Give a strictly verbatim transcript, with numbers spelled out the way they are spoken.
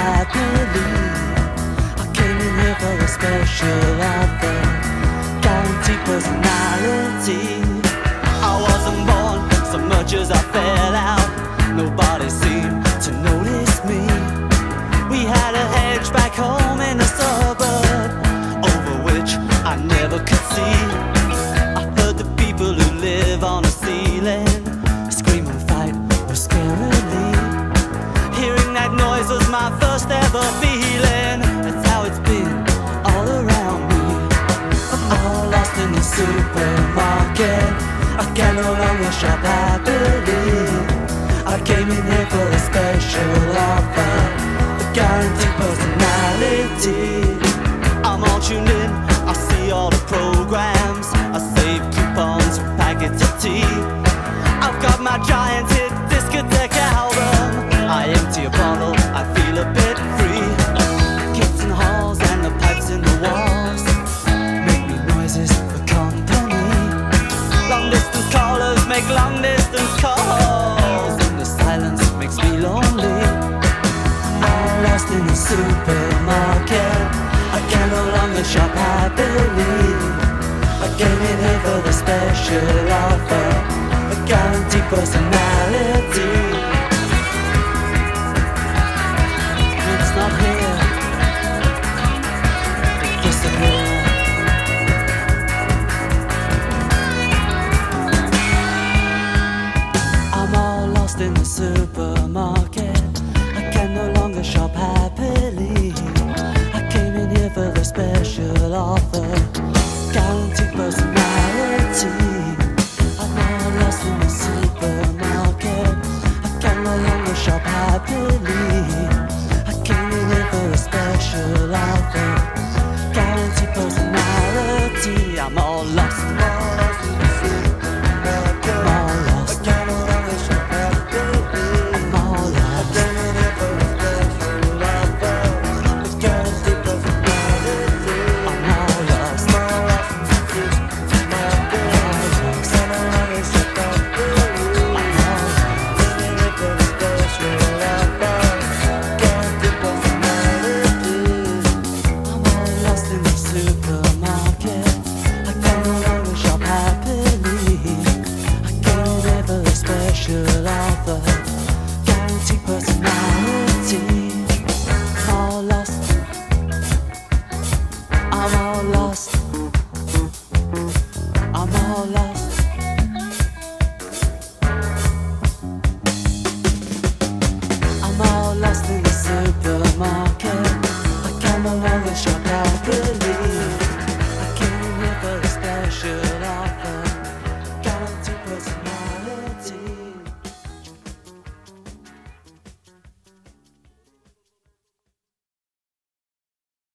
happily. I came in here for a special offer, guaranteed personality. I wasn't born so much as I fell out. Nobody seemed to notice me. We had a hedge back home in a suburb, over which I never could see. I heard the people who live on a ceiling scream and fight scarily. Hearing that noise was my first ever feeling. That's how it's been all around me. I'm all lost in the supermarket. I can no longer shop happily. I came in here for a special offer, a guaranteed personality. I'm all tuned in, I see all the programs, I save coupons for packets of tea. I've got my giant hit discotheque album. I empty a bottle, I feel a bit free. Kids in the halls and the pipes in the walls make me noises for company. Long distance callers make long distance calls, and the silence makes me lonely. I'm lost in the supermarket. I can no longer shop happily. I came in here for the special offer, a guaranteed personality. It's not here, it disappeared. I'm all lost in the supermarket. I can no longer shop happily. I came in here for the special offer, guaranteed personality. I'm all lost in the supermarket. I can no longer shop happily. I came in here for a special offer, guaranteed personality. I'm all lost. I'm all lost in the supermarket. I'm all lost. I can no longer shop happily. I'm all lost. I came in here for a special offer, a guaranteed personality. I'm all lost. I'm all lost in the supermarket. Guaranteed personality. I'm all lost. I'm all lost. I'm all lost. I'm all lost in the supermarket. I can no longer shop happily. I came here for a special